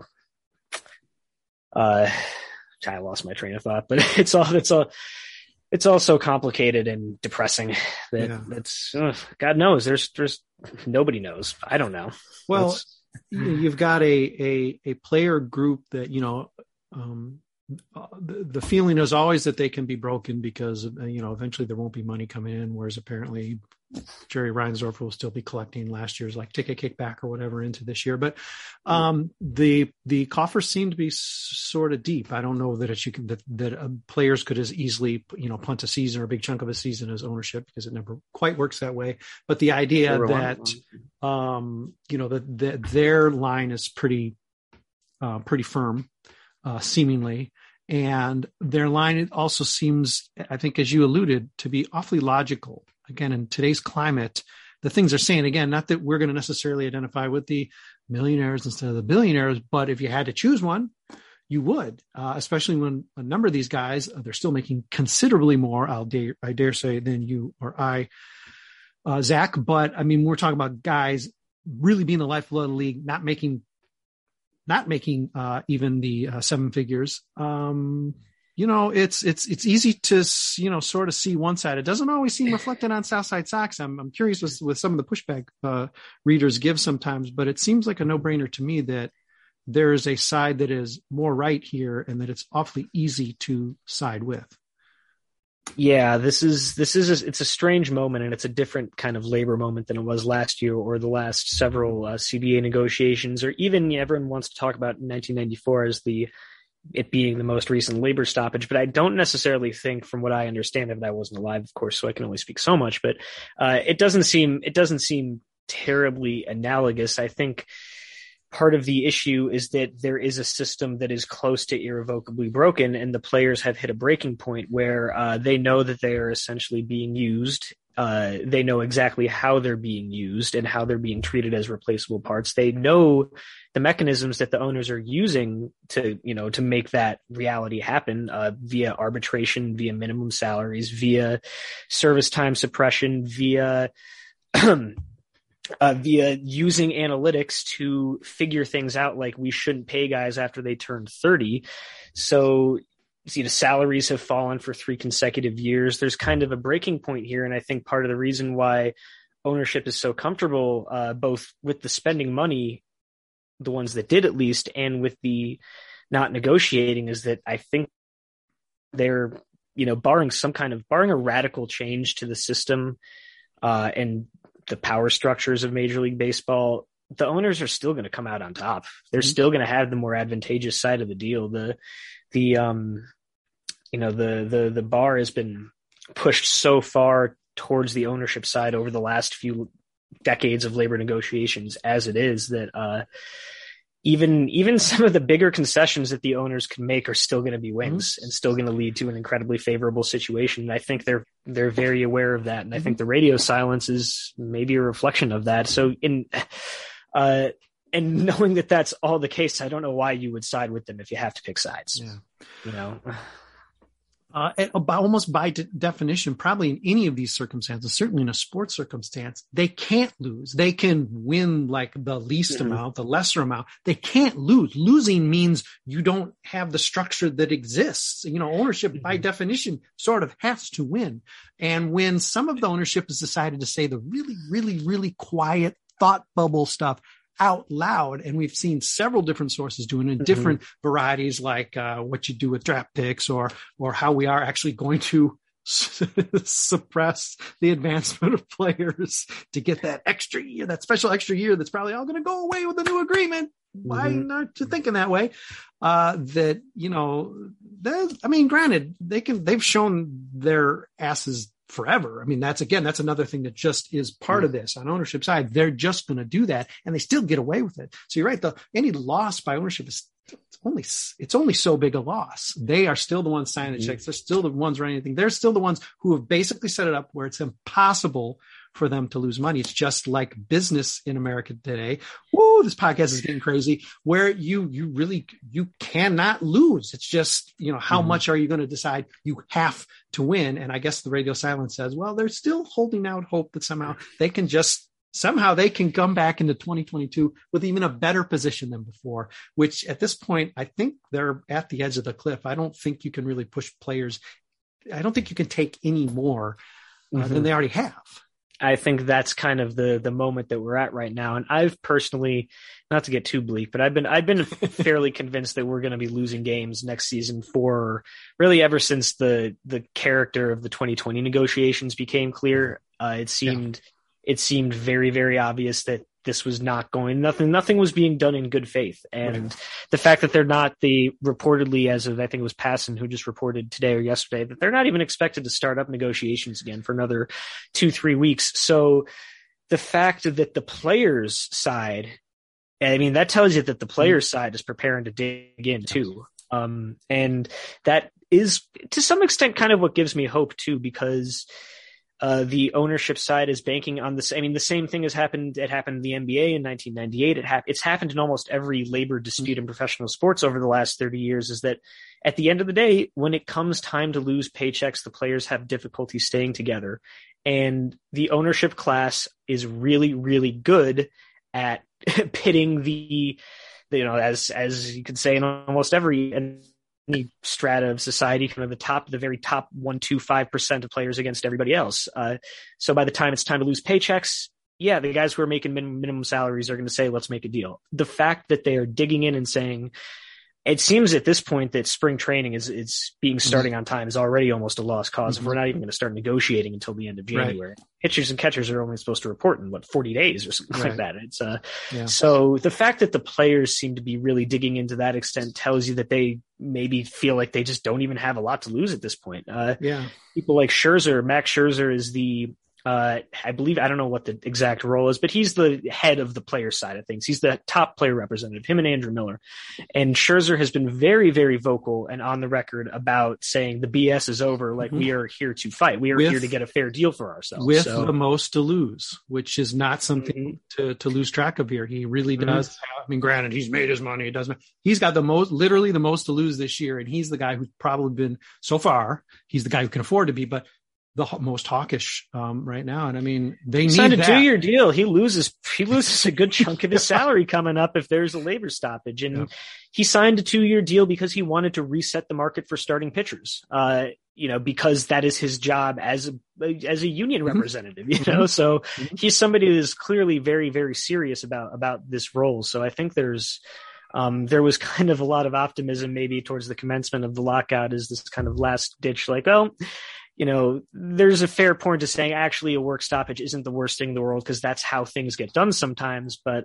[SPEAKER 9] I lost my train of thought, but it's all so complicated and depressing that it's God knows. There's nobody knows. I don't know.
[SPEAKER 8] Well, you've got a player group that the feeling is always that they can be broken because eventually there won't be money coming in, whereas apparently Jerry Reinsdorf will still be collecting last year's ticket kickback or whatever into this year. But the coffers seem to be sort of deep. I don't know that players could as easily punt a season or a big chunk of a season as ownership, because it never quite works that way. But the idea that that their line is pretty firm, seemingly. And their line also seems, I think, as you alluded, to be awfully logical. Again, in today's climate, the things they're saying, again, not that we're going to necessarily identify with the millionaires instead of the billionaires, but if you had to choose one, you would, especially when a number of these guys, they're still making considerably more, I dare say, than you or I, Zach. But we're talking about guys really being the lifeblood of the league, not making not making even the 7 figures. It's easy to, sort of see one side. It doesn't always seem reflected on Southside Sox. I'm curious with some of the pushback readers give sometimes, but it seems like a no-brainer to me that there is a side that is more right here and that it's awfully easy to side with.
[SPEAKER 9] Yeah, it's a strange moment, and it's a different kind of labor moment than it was last year or the last several CBA negotiations, or even everyone wants to talk about 1994 as it being the most recent labor stoppage. But I don't necessarily think, from what I understand of it, I wasn't alive, of course, so I can only speak so much, but it doesn't seem terribly analogous. I think part of the issue is that there is a system that is close to irrevocably broken, and the players have hit a breaking point where they know that they are essentially being used. They know exactly how they're being used and how they're being treated as replaceable parts. They know the mechanisms that the owners are using to make that reality happen, via arbitration, via minimum salaries, via service time suppression, via using analytics to figure things out, like we shouldn't pay guys after they turn 30. So, the salaries have fallen for 3 consecutive years. There's kind of a breaking point here. And I think part of the reason why ownership is so comfortable, both with the spending money, the ones that did at least, and with the not negotiating, is that I think they're, barring a radical change to the system, and the power structures of Major League Baseball, the owners are still going to come out on top. They're still going to have the more advantageous side of the deal. The bar has been pushed so far towards the ownership side over the last few decades of labor negotiations as it is, that even some of the bigger concessions that the owners can make are still going to be wins and still going to lead to an incredibly favorable situation. And I think they're very aware of that. And I think the radio silence is maybe a reflection of that. So and knowing that that's all the case, I don't know why you would side with them if you have to pick sides. Yeah.
[SPEAKER 8] Almost by definition, probably in any of these circumstances, certainly in a sports circumstance, they can't lose. They can win like the least amount, the lesser amount. They can't lose. Losing means you don't have the structure that exists. Ownership by definition sort of has to win. And when some of the ownership has decided to say the really, really, really quiet thought bubble stuff out loud, and we've seen several different sources doing it in different varieties, like what you do with draft picks, or how we are actually going to suppress the advancement of players to get that extra year, that special extra year that's probably all going to go away with the new agreement. Why not you thinking that way? Granted, they've shown their asses forever. That's another thing that just is part of this on ownership side. They're just going to do that, and they still get away with it. So you're right. Any loss by ownership it's only so big a loss. They are still the ones signing the checks. They're still the ones running anything. They're still the ones who have basically set it up where it's impossible for them to lose money. It's just like business in America today. Whoa, this podcast is getting crazy, where you cannot lose. It's just, how much are you going to decide you have to win? And I guess the radio silence says, well, they're still holding out hope that somehow they can come back into 2022 with even a better position than before, which at this point, I think they're at the edge of the cliff. I don't think you can really push players. I don't think you can take any more than they already have.
[SPEAKER 9] I think that's kind of the moment that we're at right now. And I've personally, not to get too bleak, but I've been fairly convinced that we're going to be losing games next season for really ever since the character of the 2020 negotiations became clear. It seemed very, very obvious that this was not going, nothing was being done in good faith. And the fact that they're not reportedly, as of, I think it was Passan who just reported today or yesterday, that they're not even expected to start up negotiations again for another 2-3 weeks. So the fact that the players side, that tells you that the players side is preparing to dig in too. And that is to some extent kind of what gives me hope too, because the ownership side is banking on this. The same thing has happened. It happened in the NBA in 1998. It's happened in almost every labor dispute in professional sports over the last 30 years, is that at the end of the day, when it comes time to lose paychecks, the players have difficulty staying together. And the ownership class is really, really good at pitting the as you could say in almost any strata of society, kind of the very top 1-5% of players against everybody else. So by the time it's time to lose paychecks, yeah, the guys who are making minimum salaries are going to say, let's make a deal. The fact that they are digging in and saying, it seems at this point that spring training is being starting on time is already almost a lost cause. If we're not even going to start negotiating until the end of January. Right. Pitchers and catchers are only supposed to report in 40 days or something like that. It's So the fact that the players seem to be really digging into that extent tells you that they maybe feel like they just don't even have a lot to lose at this point. People like Scherzer, Max Scherzer is the I believe, I don't know what the exact role is, but he's the head of the player side of things. He's the top player representative, him and Andrew Miller. And Scherzer has been very, very vocal and on the record about saying the BS is over. Like, we are here to fight. We are here to get a fair deal for ourselves.
[SPEAKER 8] With the most to lose, which is not something to lose track of here. He really does. I mean, granted, he's made his money. It doesn't. He's got literally the most to lose this year. And he's the guy who's probably been, so far, he's the guy who can afford to be, but the most hawkish right now. And I mean, they need
[SPEAKER 9] signed a 2-year deal. He loses a good chunk of his salary coming up if there's a labor stoppage. And he signed a 2-year deal because he wanted to reset the market for starting pitchers. Because that is his job as a union representative, so he's somebody who is clearly very, very serious about this role. So I think there was kind of a lot of optimism maybe towards the commencement of the lockout as this kind of last ditch, like, well, there's a fair point to saying actually a work stoppage isn't the worst thing in the world because that's how things get done sometimes. But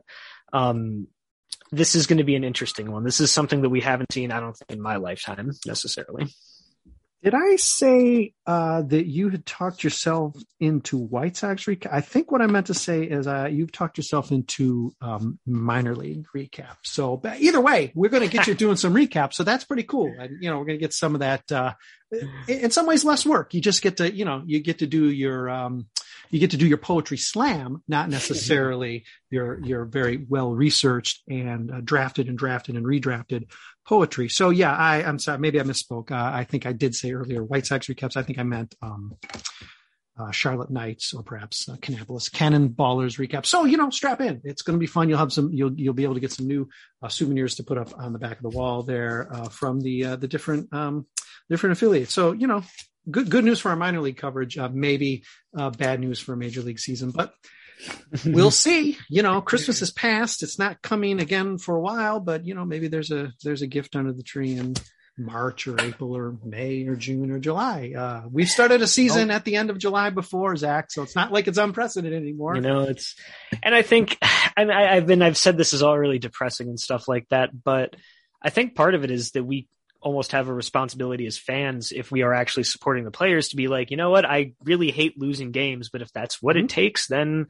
[SPEAKER 9] this is going to be an interesting one. This is something that we haven't seen, I don't think, in my lifetime necessarily.
[SPEAKER 8] Did I say that you had talked yourself into White Sox recap? I think what I meant to say is you've talked yourself into minor league recap. So but either way, we're going to get you doing some recap. So that's pretty cool. And, we're going to get some of that. In some ways, less work. You just get to, you get to do your poetry slam, not necessarily your very well researched and drafted and redrafted poetry. So yeah, I'm sorry, maybe I misspoke. I think I did say earlier White Sox recaps. I think I meant Charlotte Knights or perhaps Kannapolis Cannonballers recap. So strap in. It's going to be fun. You'll have you'll be able to get some new souvenirs to put up on the back of the wall there from the different affiliates. So good news for our minor league coverage. Maybe bad news for a major league season, but we'll see. Christmas is past. It's not coming again for a while, but maybe there's a gift under the tree in March or April or May or June or July. We've started a season at the end of July before, Zach, so it's not like it's unprecedented anymore.
[SPEAKER 9] And I think, I've said this is all really depressing and stuff like that, but I think part of it is that we almost have a responsibility as fans, if we are actually supporting the players, to be like, you know what, I really hate losing games, but if that's what it takes, then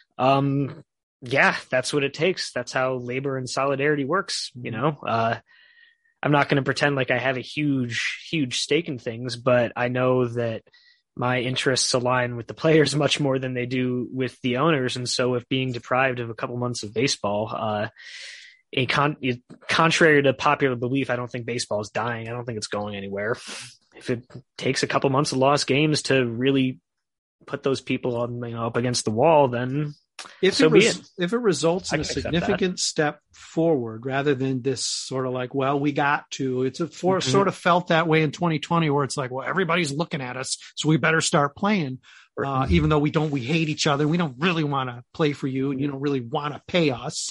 [SPEAKER 9] that's what it takes. That's how labor and solidarity works. I'm not going to pretend like I have a huge stake in things, but I know that my interests align with the players much more than they do with the owners. And so if being deprived of a couple months of baseball, contrary to popular belief, I don't think baseball is dying. I don't think it's going anywhere. If it takes a couple months of lost games to really put those people up against the wall, then if it results in a significant step forward rather than this sort of like, well, we got to, it's sort of felt that way in 2020 where it's like, well, everybody's looking at us, so we better start playing. Even though we hate each other. We don't really want to play for you and you don't really want to pay us.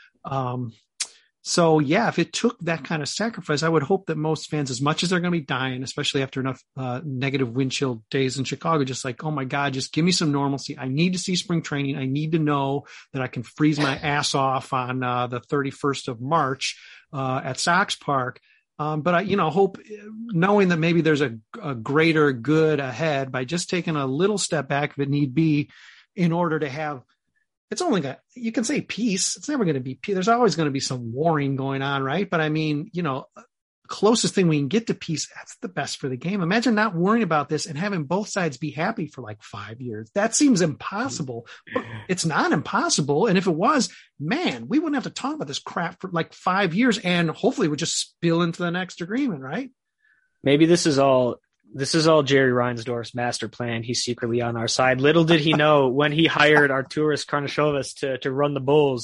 [SPEAKER 9] So yeah, if it took that kind of sacrifice, I would hope that most fans, as much as they're going to be dying, especially after enough negative wind chill days in Chicago, just like, oh my God, just give me some normalcy. I need to see spring training. I need to know that I can freeze my ass off on the 31st of March at Sox Park. But I, hope, knowing that maybe there's a greater good ahead by just taking a little step back if it need be, in order to have. It's only you can say peace. It's never going to be peace. There's always going to be some warring going on, right? But I mean, closest thing we can get to peace, that's the best for the game. Imagine not worrying about this and having both sides be happy for like 5 years. That seems impossible. But it's not impossible. And if it was, man, we wouldn't have to talk about this crap for like 5 years, and hopefully we just spill into the next agreement, right? Maybe this is all Jerry Reinsdorf's master plan. He's secretly on our side. Little did he know when he hired Arturas Karnisovas to run the Bulls,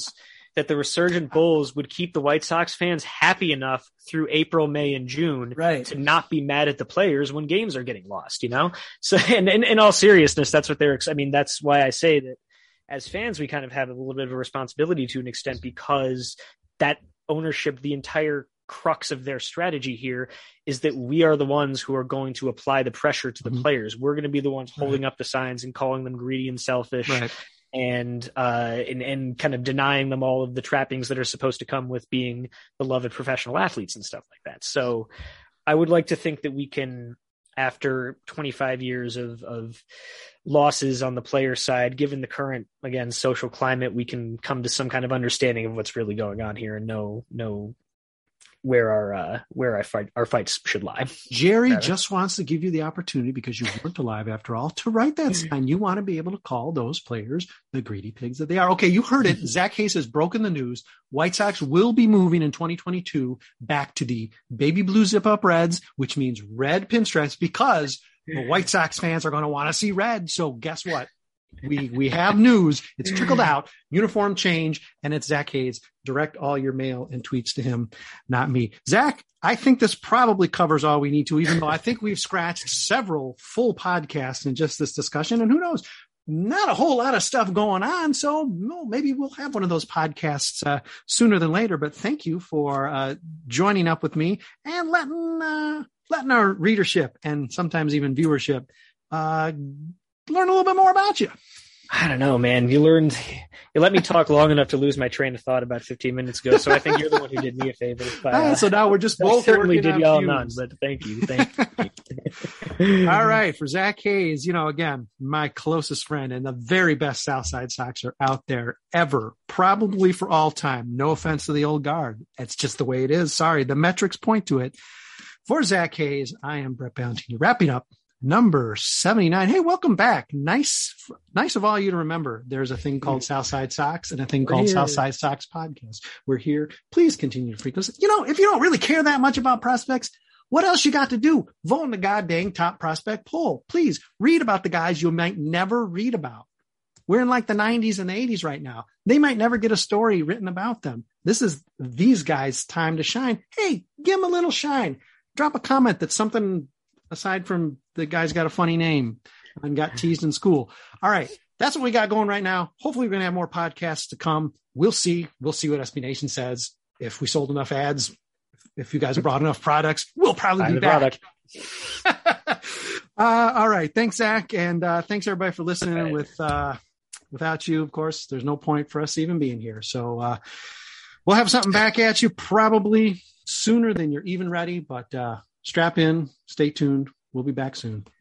[SPEAKER 9] that the resurgent Bulls would keep the White Sox fans happy enough through April, May, and June to not be mad at the players when games are getting lost, So, and in all seriousness, that's what that's why I say that as fans, we kind of have a little bit of a responsibility to an extent, because that ownership, the entire crux of their strategy here is that we are the ones who are going to apply the pressure to the players. We're going to be the ones holding up the signs and calling them greedy and selfish. And kind of denying them all of the trappings that are supposed to come with being beloved professional athletes and stuff like that. So I would like to think that we can, after 25 years of losses on the player side, given the current, again, social climate, we can come to some kind of understanding of what's really going on here and know where our fights should lie.
[SPEAKER 8] Jerry just wants to give you the opportunity, because you weren't alive after all, to write that sign. You want to be able to call those players the greedy pigs that they are. Okay, you heard it. Zach Hayes has broken the news. White Sox will be moving in 2022 back to the baby blue zip-up reds, which means red pinstripes, because the White Sox fans are going to want to see red. So guess what? We have news. It's trickled out. Uniform change, and it's Zach Hayes. Direct all your mail and tweets to him, not me. Zach, I think this probably covers all we need to, even though I think we've scratched several full podcasts in just this discussion. And who knows, not a whole lot of stuff going on. So maybe we'll have one of those podcasts sooner than later. But thank you for joining up with me and letting our readership and sometimes even viewership learn a little bit more about you.
[SPEAKER 9] I don't know, man. You let me talk long enough to lose my train of thought about 15 minutes ago. So I think you're the one who did me a favor. But,
[SPEAKER 8] so now we're just both
[SPEAKER 9] certainly did y'all
[SPEAKER 8] none,
[SPEAKER 9] none, but thank you.
[SPEAKER 8] All right. For Zach Hayes, again, my closest friend and the very best Southside Soxer out there ever, probably for all time. No offense to the old guard. It's just the way it is. Sorry. The metrics point to it. For Zach Hayes, I am Brett Ballantini, wrapping up number 79. Hey, welcome back. Nice of all you to remember. There's a thing called Southside Sox and a thing called Southside Sox Podcast. We're here. Please continue to freak us. If you don't really care that much about prospects, what else you got to do? Vote in the goddamn top prospect poll. Please read about the guys you might never read about. We're in like the 90s and the 80s right now. They might never get a story written about them. This is these guys' time to shine. Hey, give them a little shine. Drop a comment that's something aside from the guy's got a funny name and got teased in school. All right. That's what we got going right now. Hopefully we're going to have more podcasts to come. We'll see what SB Nation says. If we sold enough ads, if you guys brought enough products, we'll probably be back. All right. Thanks, Zach. And thanks everybody for listening. Without you, of course, there's no point for us even being here. So we'll have something back at you probably sooner than you're even ready, but strap in, stay tuned. We'll be back soon.